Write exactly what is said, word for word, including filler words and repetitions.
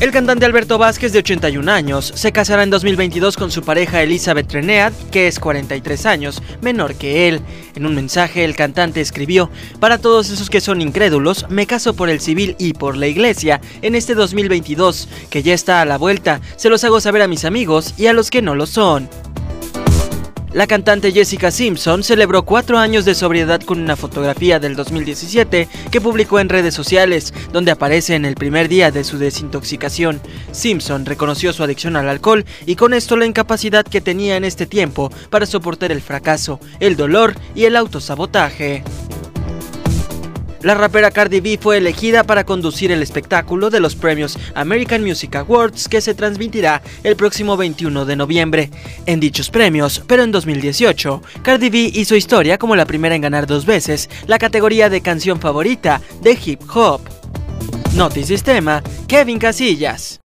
El cantante Alberto Vázquez, de ochenta y un años, se casará en dos mil veintidós con su pareja Elizabeth Trenead, que es cuarenta y tres años menor que él. En un mensaje, el cantante escribió: "Para todos esos que son incrédulos, me caso por el civil y por la iglesia en este dos mil veintidós, que ya está a la vuelta. Se los hago saber a mis amigos y a los que no lo son". La cantante Jessica Simpson celebró cuatro años de sobriedad con una fotografía del dos mil diecisiete que publicó en redes sociales, donde aparece en el primer día de su desintoxicación. Simpson reconoció su adicción al alcohol y con esto la incapacidad que tenía en este tiempo para soportar el fracaso, el dolor y el autosabotaje. La rapera Cardi B fue elegida para conducir el espectáculo de los premios American Music Awards, que se transmitirá el próximo veintiuno de noviembre. En dichos premios, pero en dos mil dieciocho, Cardi B hizo historia como la primera en ganar dos veces la categoría de canción favorita de hip hop. Notisistema, Kevin Casillas.